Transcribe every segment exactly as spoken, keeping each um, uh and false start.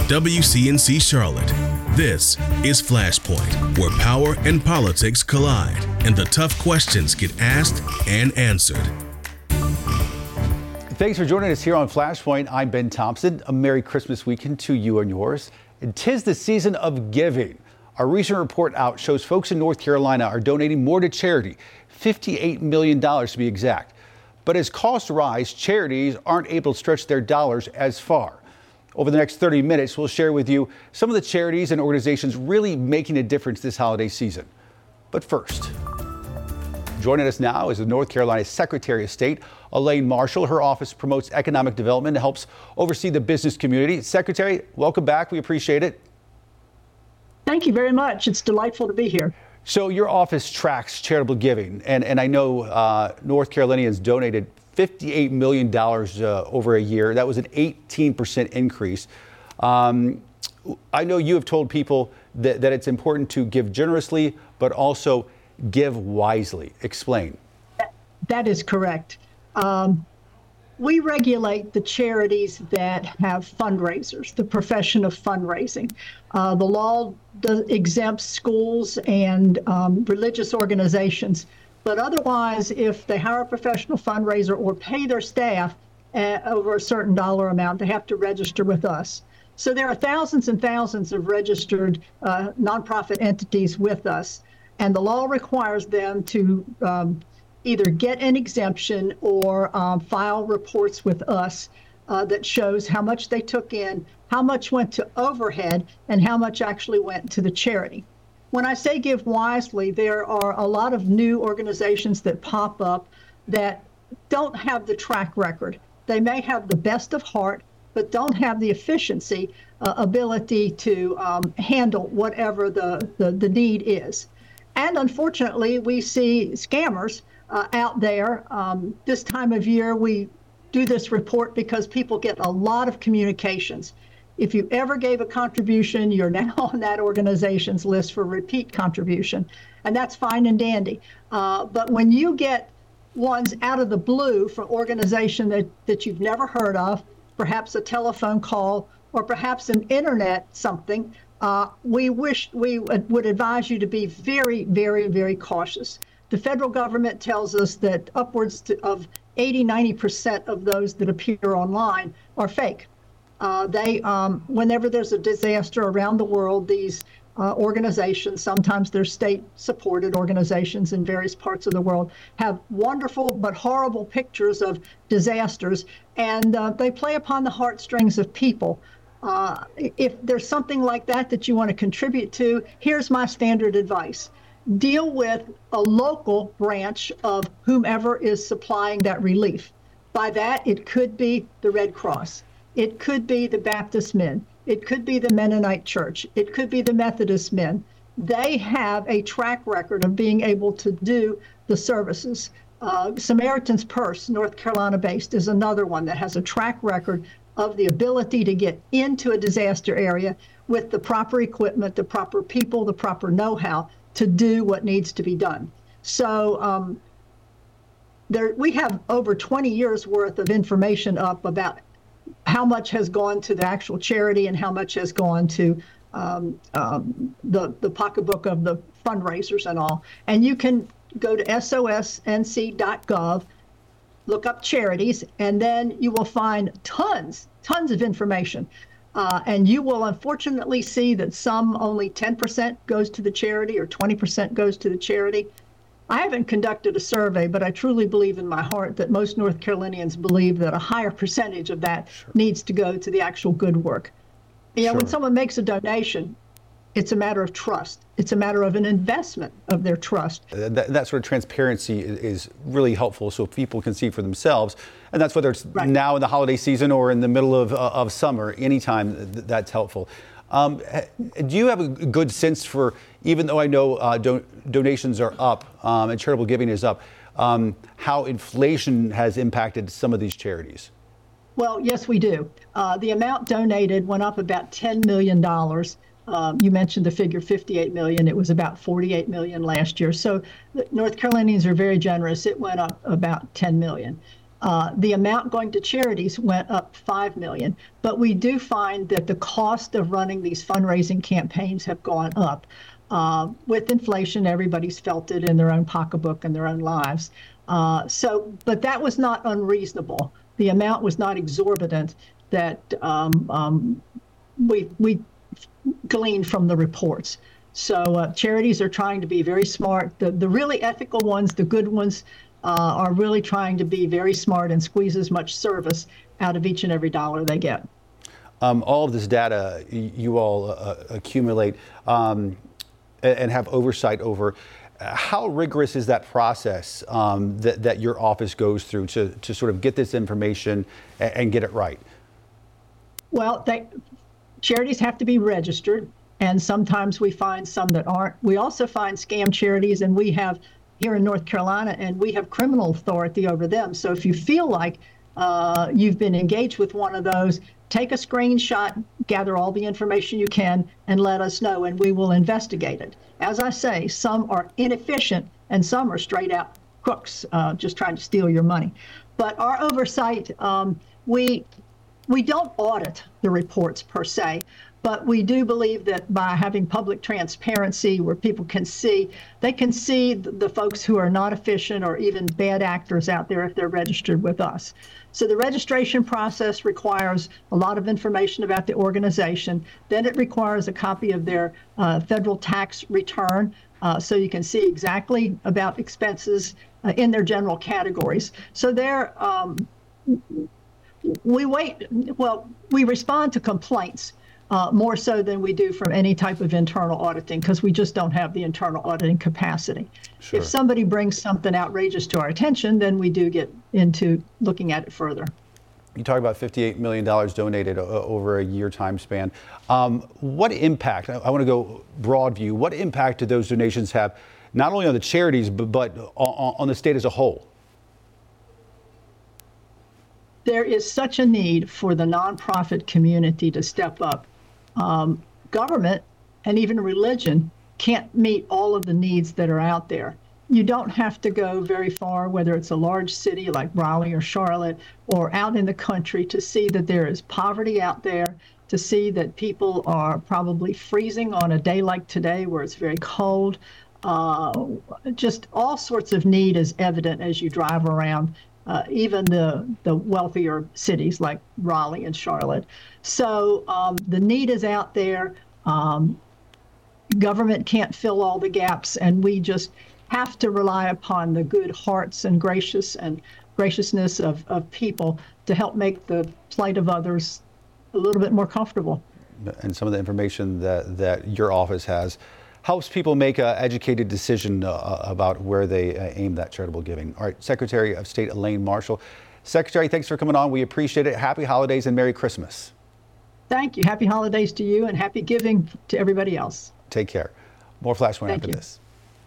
W C N C Charlotte. This is Flashpoint, where power and politics collide and the tough questions get asked and answered. Thanks for joining us here on Flashpoint. I'm Ben Thompson. A Merry Christmas weekend to you and yours. And 'tis the season of giving. Our recent report out shows folks in North Carolina are donating more to charity, fifty-eight million dollars to be exact. But as costs rise, charities aren't able to stretch their dollars as far. Over the next thirty minutes, we'll share with you some of the charities and organizations really making a difference this holiday season. But first, joining us now is the North Carolina Secretary of State, Elaine Marshall. Her office promotes economic development and helps oversee the business community. Secretary, welcome back. We appreciate it. Thank you very much. It's delightful to be here. So your office tracks charitable giving, and, and I know uh, North Carolinians donated fifty-eight million dollars uh, over a year. That was an eighteen percent increase. Um, I know you have told people that, that it's important to give generously, but also give wisely. Explain. That is correct. Um, we regulate the charities that have fundraisers, the profession of fundraising. Uh, the law does, exempts schools and um, religious organizations. But otherwise, if they hire a professional fundraiser or pay their staff uh, over a certain dollar amount, they have to register with us. So there are thousands and thousands of registered uh, nonprofit entities with us, and the law requires them to um, either get an exemption or um, file reports with us uh, that shows how much they took in, how much went to overhead, and how much actually went to the charity. When I say give wisely, there are a lot of new organizations that pop up that don't have the track record. They may have the best of heart, but don't have the efficiency, uh, ability to um, handle whatever the, the, the need is. And unfortunately, we see scammers uh, out there. Um, this time of year, we do this report because people get a lot of communications. If you ever gave a contribution, you're now on that organization's list for repeat contribution, and that's fine and dandy. Uh, but when you get ones out of the blue from an organization that, that you've never heard of, perhaps a telephone call or perhaps an internet something, uh, we wish we would advise you to be very, very, very cautious. The federal government tells us that upwards to, of eighty, ninety percent of those that appear online are fake. Uh, they, um, whenever there's a disaster around the world, these uh, organizations, sometimes they're state-supported organizations in various parts of the world, have wonderful but horrible pictures of disasters, and uh, they play upon the heartstrings of people. Uh, if there's something like that that you want to contribute to, here's my standard advice. Deal with a local branch of whomever is supplying that relief. By that, it could be the Red Cross. It could be the Baptist men. It could be the Mennonite Church. It could be the Methodist men. They have a track record of being able to do the services. Uh, Samaritan's Purse, North Carolina based, is another one that has a track record of the ability to get into a disaster area with the proper equipment, the proper people, the proper know-how to do what needs to be done. So um, there, we have over twenty years worth of information up about how much has gone to the actual charity and how much has gone to um, um, the, the pocketbook of the fundraisers and all. And you can go to S O S N C dot gov, look up charities, and then you will find tons, tons of information. Uh, and you will unfortunately see that some only ten percent goes to the charity or twenty percent goes to the charity. I haven't conducted a survey, but I truly believe in my heart that most North Carolinians believe that a higher percentage of that sure. needs to go to the actual good work. You know, sure. when someone makes a donation, it's a matter of trust. It's a matter of an investment of their trust. That, that sort of transparency is really helpful so people can see for themselves. And that's whether it's right. now in the holiday season or in the middle of, uh, of summer, anytime that's helpful. Um, do you have a good sense for, even though I know uh, do, donations are up um, and charitable giving is up, um, how inflation has impacted some of these charities? Well, yes, we do. Uh, the amount donated went up about ten million dollars. Um, you mentioned the figure fifty-eight million. It was about forty-eight million last year. So North Carolinians are very generous. It went up about ten million. Uh, the amount going to charities went up five million dollars, but we do find that the cost of running these fundraising campaigns have gone up. Uh, with inflation, everybody's felt it in their own pocketbook and their own lives. Uh, so, but that was not unreasonable. The amount was not exorbitant that um, um, we we gleaned from the reports. So uh, charities are trying to be very smart. The the really ethical ones, the good ones, uh, are really trying to be very smart and squeeze as much service out of each and every dollar they get. Um, all of this data you all uh, accumulate um, and have oversight over. How rigorous is that process um, that, that your office goes through to, to sort of get this information and, and get it right? Well, they, charities have to be registered, and sometimes we find some that aren't. We also find scam charities, and we have here in North Carolina, and we have criminal authority over them. So if you feel like uh, you've been engaged with one of those, take a screenshot, gather all the information you can, and let us know, and we will investigate it. As I say, some are inefficient, and some are straight out crooks, uh, just trying to steal your money. But our oversight, um, we we don't audit the reports per se, but we do believe that by having public transparency where people can see, they can see the, the folks who are not efficient or even bad actors out there if they're registered with us. So the registration process requires a lot of information about the organization. Then it requires a copy of their uh, federal tax return, uh, so you can see exactly about expenses uh, in their general categories. So they're, um, we wait, well, we respond to complaints uh, more so than we do from any type of internal auditing, because we just don't have the internal auditing capacity. Sure. If somebody brings something outrageous to our attention, then we do get into looking at it further. You talk about fifty-eight million dollars donated uh, over a year time span. Um, what impact, I, I want to go broad view, what impact do those donations have, not only on the charities, but, but on, on the state as a whole? There is such a need for the nonprofit community to step up. Um, government and even religion can't meet all of the needs that are out there. You don't have to go very far, whether it's a large city like Raleigh or Charlotte, or out in the country, to see that there is poverty out there, to see that people are probably freezing on a day like today where it's very cold. Uh, just all sorts of need is evident as you drive around. Uh, even the, the wealthier cities like Raleigh and Charlotte. So um, the need is out there. Um, government can't fill all the gaps, and we just have to rely upon the good hearts and gracious and graciousness of, of people to help make the plight of others a little bit more comfortable. And some of the information that, that your office has helps people make an educated decision uh, about where they uh, aim that charitable giving. All right, Secretary of State Elaine Marshall. Secretary, thanks for coming on. We appreciate it. Happy holidays and Merry Christmas. Thank you. Happy holidays to you and happy giving to everybody else. Take care. More Flashpoint after you. this.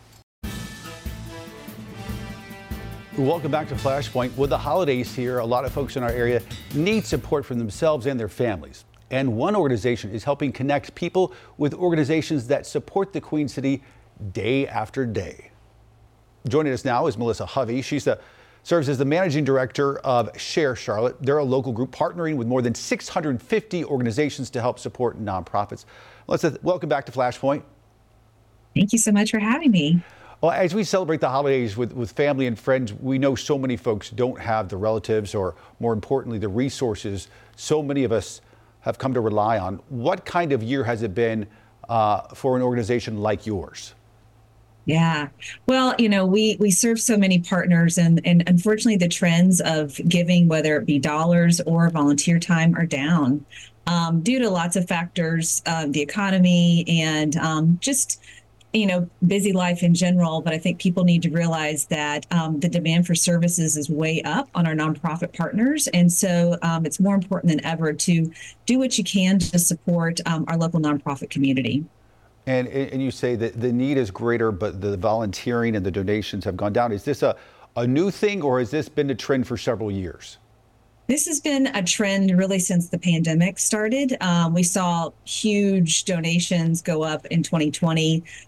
Welcome back to Flashpoint. With the holidays here, a lot of folks in our area need support from themselves and their families. And one organization is helping connect people with organizations that support the Queen City day after day. Joining us now is Melissa Hovey. She's the, serves as the managing director of Share Charlotte. They're a local group partnering with more than six hundred fifty organizations to help support nonprofits. Melissa, welcome back to Flashpoint. Thank you so much for having me. Well, as we celebrate the holidays with, with family and friends, we know so many folks don't have the relatives or, more importantly, the resources so many of us have come to rely on. What kind of year has it been uh, for an organization like yours? Yeah, well, you know, we we serve so many partners, and and unfortunately, the trends of giving, whether it be dollars or volunteer time, are down um, due to lots of factors, uh, the economy, and um, just you know, busy life in general. But I think people need to realize that um, the demand for services is way up on our nonprofit partners. And so um, it's more important than ever to do what you can to support um, our local nonprofit community. And, and you say that the need is greater, but the volunteering and the donations have gone down. Is this a, a new thing, or has this been a trend for several years? This has been a trend really since the pandemic started. Um, we saw huge donations go up in twenty twenty.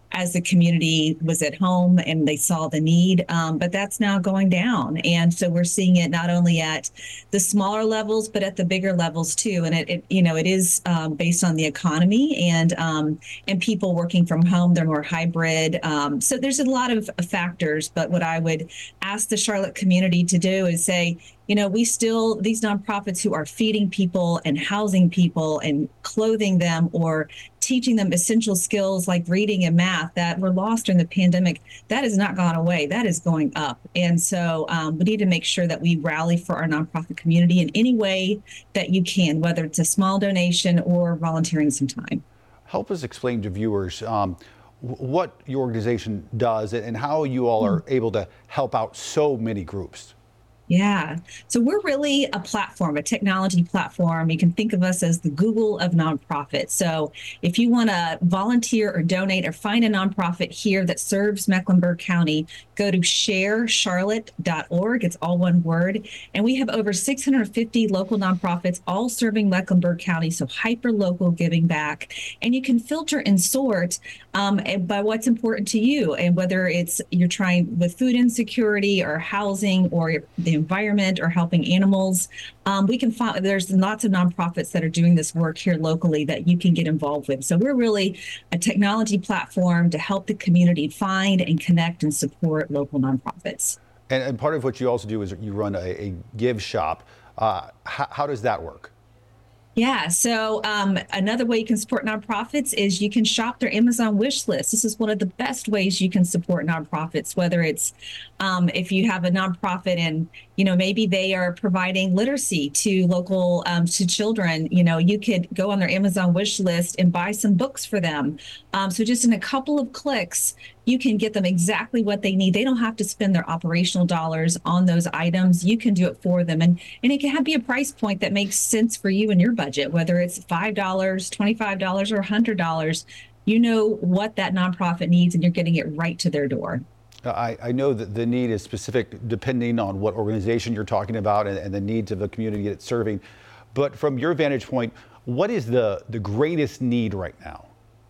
as the community was at home and they saw the need. Um, but that's now going down. And so we're seeing it not only at the smaller levels, but at the bigger levels too. And it, it you know, it is um, based on the economy and um, and people working from home. They're more hybrid. Um, so there's a lot of factors. But what I would ask the Charlotte community to do is say, you know, we still, these nonprofits who are feeding people and housing people and clothing them or teaching them essential skills like reading and math that were lost during the pandemic, that has not gone away. That is going up. And so um, we need to make sure that we rally for our nonprofit community in any way that you can, whether it's a small donation or volunteering some time. Help us explain to viewers um, what your organization does and how you all are able to help out so many groups. Yeah. So we're really a platform, a technology platform. You can think of us as the Google of nonprofits. So if you want to volunteer or donate or find a nonprofit here that serves Mecklenburg County, go to share charlotte dot org. It's all one word. And we have over six hundred fifty local nonprofits, all serving Mecklenburg County. So hyper local giving back. And you can filter and sort um, by what's important to you. And whether it's you're trying with food insecurity or housing or the environment or helping animals. Um, we can find there's lots of nonprofits that are doing this work here locally that you can get involved with. So we're really a technology platform to help the community find and connect and support local nonprofits. And, and part of what you also do is you run a, a give shop. Uh, how, how does that work? Yeah. So um, another way you can support nonprofits is you can shop their Amazon wish list. This is one of the best ways you can support nonprofits, whether it's um, if you have a nonprofit and, you know, maybe they are providing literacy to local um, to children, you know, you could go on their Amazon wish list and buy some books for them. Um, so just in a couple of clicks, you can get them exactly what they need. They don't have to spend their operational dollars on those items. You can do it for them. And, and it can have, be a price point that makes sense for you and your budget, whether it's five dollars, twenty-five dollars, or one hundred dollars. You know what that nonprofit needs, and you're getting it right to their door. I, I know that the need is specific depending on what organization you're talking about and, and the needs of the community it's serving. But from your vantage point, what is the, the greatest need right now?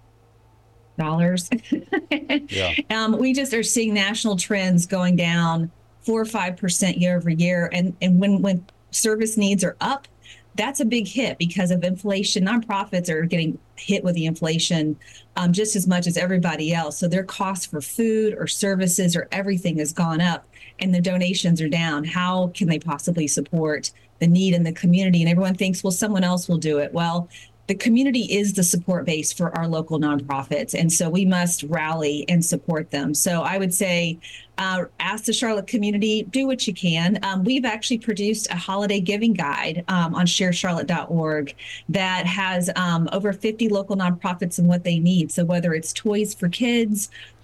Dollars. Yeah. Um, we just are seeing national trends going down four or five percent year over year. And, and when, when service needs are up, that's a big hit because of inflation. Nonprofits are getting hit with the inflation um, just as much as everybody else. So their costs for food or services or everything has gone up and the donations are down. How can they possibly support the need in the community? And everyone thinks, well, someone else will do it. Well, the community is the support base for our local nonprofits. And so we must rally and support them. So I would say, uh, ask the Charlotte community, do what you can. Um, we've actually produced a holiday giving guide um, on share charlotte dot org that has um, over fifty local nonprofits and what they need. So whether it's toys for kids,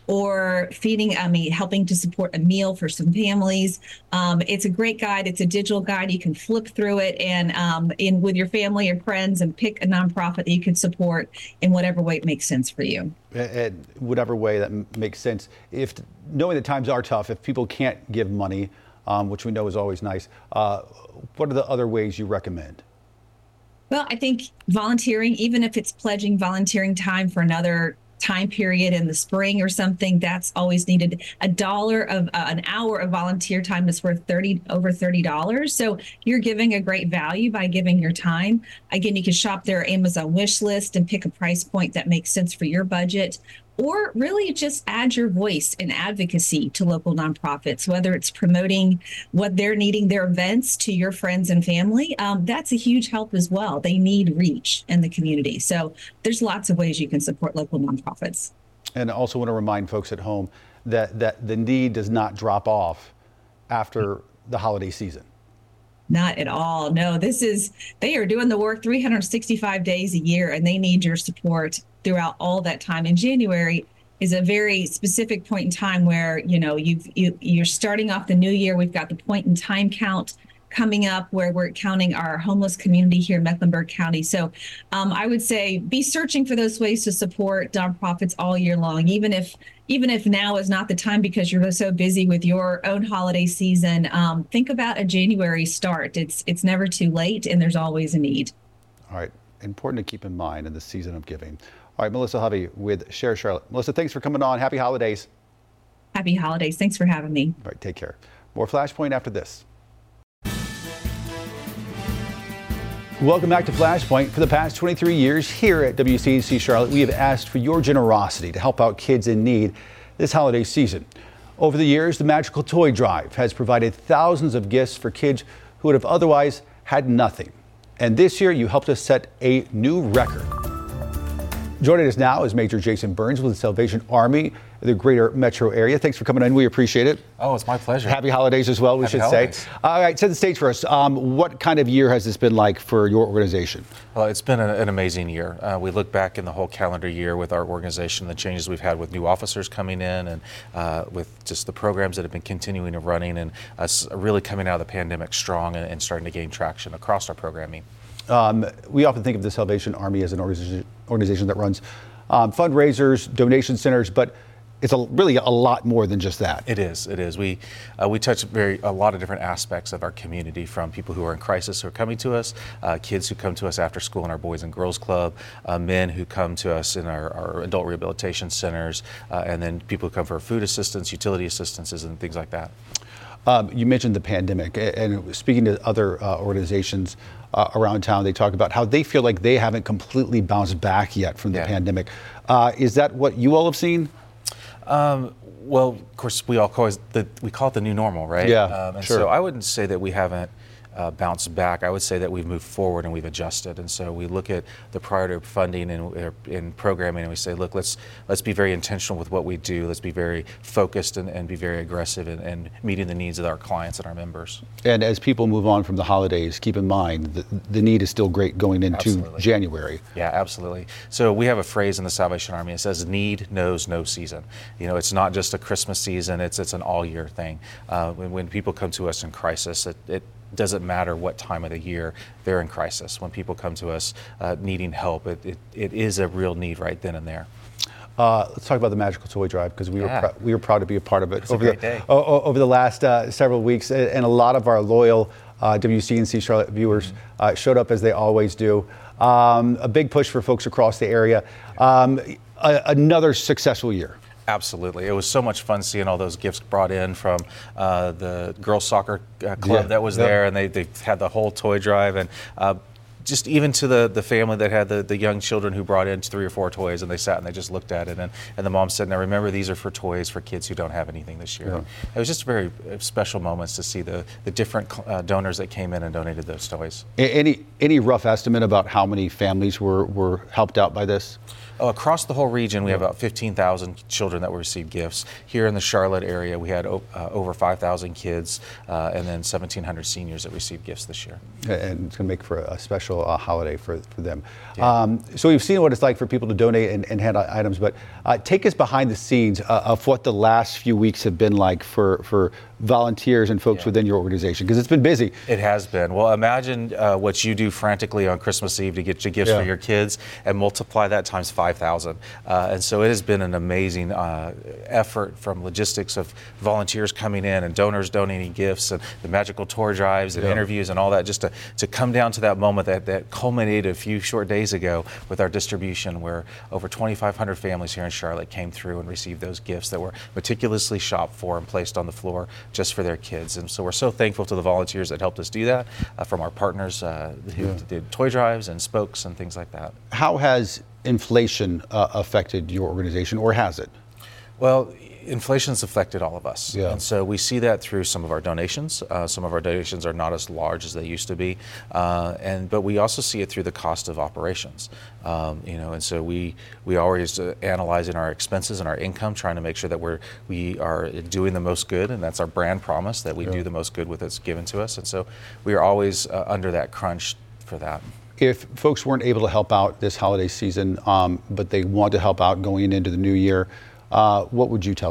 or feeding, I mean, helping to support a meal for some families. Um, it's a great guide. It's a digital guide. You can flip through it and um, in with your family or friends and pick a nonprofit that you can support in whatever way it makes sense for you. In whatever way that m- makes sense. If knowing that times are tough, if people can't give money, um, which we know is always nice, uh, what are the other ways you recommend? Well, I think volunteering, even if it's pledging volunteering time for another time period in the spring or something, that's always needed. A dollar of uh, an hour of volunteer time is worth thirty over thirty dollars. So you're giving a great value by giving your time. Again, you can shop their Amazon wish list and pick a price point that makes sense for your budget. Or really just add your voice and advocacy to local nonprofits, whether it's promoting what they're needing, their events to your friends and family. Um, that's a huge help as well. They need reach in the community. So there's lots of ways you can support local nonprofits. And I also want to remind folks at home that, that the need does not drop off after the holiday season. Not at all. No, this is, they are doing the work three hundred sixty-five days a year, and they need your support throughout all that time. And January is a very specific point in time where, you know, you've, you, you're starting off the new year. We've got the point in time count coming up where we're counting our homeless community here in Mecklenburg County. So um, I would say be searching for those ways to support nonprofits all year long, even if even if now is not the time because you're so busy with your own holiday season. Um, think about a January start. It's it's never too late, and there's always a need. All right. important to keep in mind in the season of giving. All right, Melissa Hovey with Share Charlotte. Melissa, thanks for coming on. Happy holidays. Happy holidays. Thanks for having me. All right, take care. More Flashpoint after this. Welcome back to Flashpoint. For the past twenty-three years here at W C N C Charlotte, we have asked for your generosity to help out kids in need this holiday season. Over the years, the Magical Toy Drive has provided thousands of gifts for kids who would have otherwise had nothing. And this year, you helped us set a new record. Joining us now is Major Jason Burns with the Salvation Army of the greater metro area. Thanks for coming in. We appreciate it. Oh, it's my pleasure. Happy holidays as well, we Happy should holidays. say. All right, set the stage for us. Um, what kind of year has this been like for your organization? Well, it's been a, an amazing year. Uh, we look back in the whole calendar year with our organization, the changes we've had with new officers coming in and uh, with just the programs that have been continuing and running, and us really coming out of the pandemic strong and, and starting to gain traction across our programming. Um, we often think of the Salvation Army as an organization, organization that runs um, fundraisers, donation centers, but it's a, really a lot more than just that. It is. It is. We uh, we touch very a lot of different aspects of our community, from people who are in crisis who are coming to us, uh, kids who come to us after school in our Boys and Girls Club, uh, men who come to us in our, our adult rehabilitation centers, uh, and then people who come for food assistance, utility assistances, and things like that. Um, you mentioned the pandemic, and speaking to other uh, organizations uh, around town, they talk about how they feel like they haven't completely bounced back yet from the Yeah. pandemic. Uh, is that what you all have seen? Um, well, of course, we all call it the, we call it the new normal, right? Yeah, um, and sure. So I wouldn't say that we haven't uh, bounced back. I would say that we've moved forward and we've adjusted. And so we look at the priority of funding and in programming, and we say, look, let's let's be very intentional with what we do. Let's be very focused and, and be very aggressive in, in meeting the needs of our clients and our members. And as people move on from the holidays, keep in mind the, the need is still great going into Absolutely. January. Yeah, absolutely. So we have a phrase in the Salvation Army. It says, "Need knows no season." You know, it's not just a Christmas season. It's it's an all year thing. Uh, when, when people come to us in crisis, it, it doesn't matter what time of the year they're in crisis. When people come to us uh, needing help, it, it it is a real need right then and there. Uh, let's talk about the Magical Toy Drive, because we Yeah. were prou- we were proud to be a part of it It's a over great the day. o- o- over the last uh, several weeks, a- and a lot of our loyal uh, W C N C Charlotte viewers Mm-hmm. uh, showed up as they always do. Um, a big push for folks across the area. Um, a- another successful year. Absolutely. It was so much fun seeing all those gifts brought in from uh, the girls soccer uh, club Yeah. that was Yeah. there, and they, they had the whole toy drive, and uh, just even to the, the family that had the, the young children who brought in three or four toys, and they sat and they just looked at it, and, and the mom said, now remember, these are for toys for kids who don't have anything this year. Yeah. It was just very uh, special moments to see the, the different uh, donors that came in and donated those toys. A- Any any rough estimate about how many families were, were helped out by this? Oh, across the whole region, we have about fifteen thousand children that will receive gifts. Here in the Charlotte area, we had uh, over five thousand kids, uh, and then seventeen hundred seniors that received gifts this year. And it's going to make for a special uh, holiday for, for them. Yeah. Um, so we've seen what it's like for people to donate and, and hand out items, but uh, take us behind the scenes uh, of what the last few weeks have been like for, for volunteers and folks Yeah. within your organization, because it's been busy. It has been. Well, imagine uh, what you do frantically on Christmas Eve to get your gifts Yeah. for your kids, and multiply that times five thousand. Uh, and so it has been an amazing uh, effort, from logistics of volunteers coming in and donors donating gifts and the magical tour drives and Yeah. interviews and all that, just to, to come down to that moment that, that culminated a few short days ago with our distribution, where over twenty-five hundred families here in Charlotte came through and received those gifts that were meticulously shopped for and placed on the floor just for their kids. And so we're so thankful to the volunteers that helped us do that, uh, from our partners uh, who Yeah. did toy drives and spokes and things like that. How has inflation uh, affected your organization, or has it? Well, inflation's affected all of us. Yeah. And so we see that through some of our donations. Uh, some of our donations are not as large as they used to be. Uh, and but we also see it through the cost of operations. Um, you know, and so we we always uh, analyzing our expenses and our income, trying to make sure that we're we are doing the most good, and that's our brand promise, that we Yeah. do the most good with what's given to us. And so we are always uh, under that crunch for that. If folks weren't able to help out this holiday season, um, but they want to help out going into the new year, uh, what would you tell them?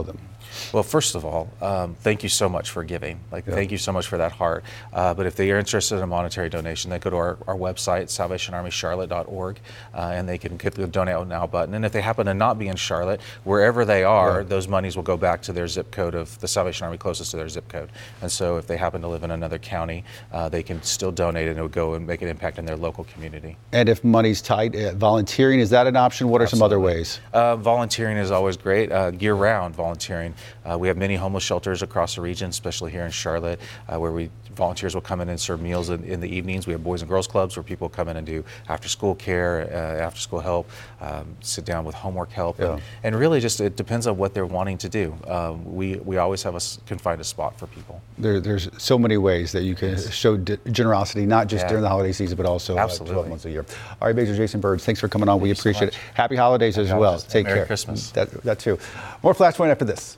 Well, first of all, um, thank you so much for giving. Like, yeah. thank you so much for that heart. Uh, but if they are interested in a monetary donation, they go to our, our website, salvation army charlotte dot org, uh, and they can hit the Donate Now button. And if they happen to not be in Charlotte, wherever they are, yeah. those monies will go back to their zip code of the Salvation Army closest to their zip code. And so if they happen to live in another county, uh, they can still donate and it would go and make an impact in their local community. And if money's tight, uh, volunteering, is that an option? What are Absolutely. Some other ways? Uh, volunteering is always great. Uh, year-round volunteering. Uh, we have many homeless shelters across the region, especially here in Charlotte, uh, where we volunteers will come in and serve meals in, in the evenings. We have Boys and Girls Clubs where people come in and do after-school care, uh, after-school help, um, sit down with homework help, yeah. and, and really just it depends on what they're wanting to do. Um, we we always have a can find a spot for people. There, there's so many ways that you can yes. show d- generosity, not just yeah. during the holiday season, but also uh, twelve months a year. All right, Major Jason Byrd, thanks for coming on. Thank we appreciate so it. Happy holidays Happy as holidays. well. Take Merry care. Christmas. That, that too. More Flashpoint after this.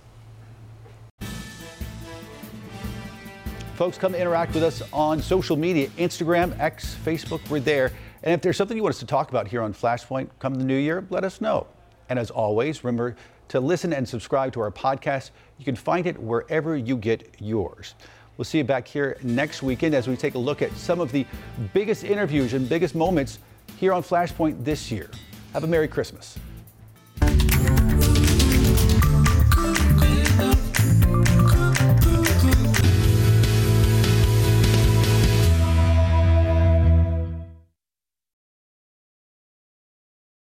Folks, come interact with us on social media, Instagram, X, Facebook, we're there. And if there's something you want us to talk about here on Flashpoint come the new year, let us know. And as always, remember to listen and subscribe to our podcast. You can find it wherever you get yours. We'll see you back here next weekend as we take a look at some of the biggest interviews and biggest moments here on Flashpoint this year. Have a Merry Christmas.